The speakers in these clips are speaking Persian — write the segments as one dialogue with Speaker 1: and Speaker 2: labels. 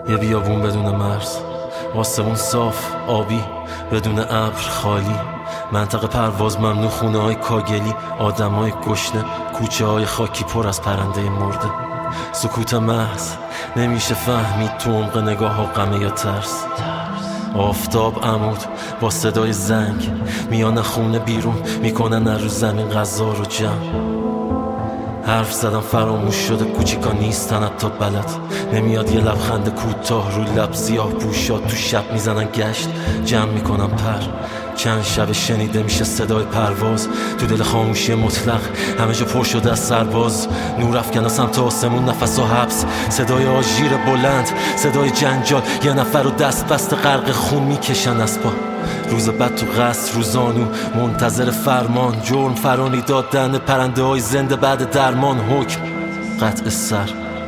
Speaker 1: یه بیابون بدون مرز، آسمون صاف آبی بدون ابر خالی، منطقه پرواز ممنوع، خونه های کاگلی، آدم های گشنه، کوچه های خاکی پر از پرنده مرده. سکوت محض نمیشه فهمید تو عمق نگاه ها غمه یا ترس. آفتاب عمود با صدای زنگ میان خونه بیرون میکنن از رو زمین غذا رو جمع. حرف زدم فراموش شده، کوچیکا نیستن حتی بلد. نمیاد یه لبخند کوتاه روی لب، سیاه پوشات تو شب میزنن گشت، جمع میکنن پر. چند شب شنیده میشه صدای پرواز تو دل خاموشی مطلق، همه جا پر شده از سرباز. نور افکنه سمت آسمون، نفس و حبس، صدای آژیر بلند، صدای جنجال. یه نفر رو دست بسته غرق خون میکشن از پا. روز بعد تو قصر روزانو منتظر فرمان، جرم فرانی دادن پرنده های زنده بعد درمان. حکم قطع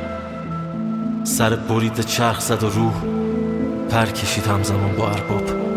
Speaker 1: سر بریده چرخ زد و روح پر کشید همزمان با ارباب.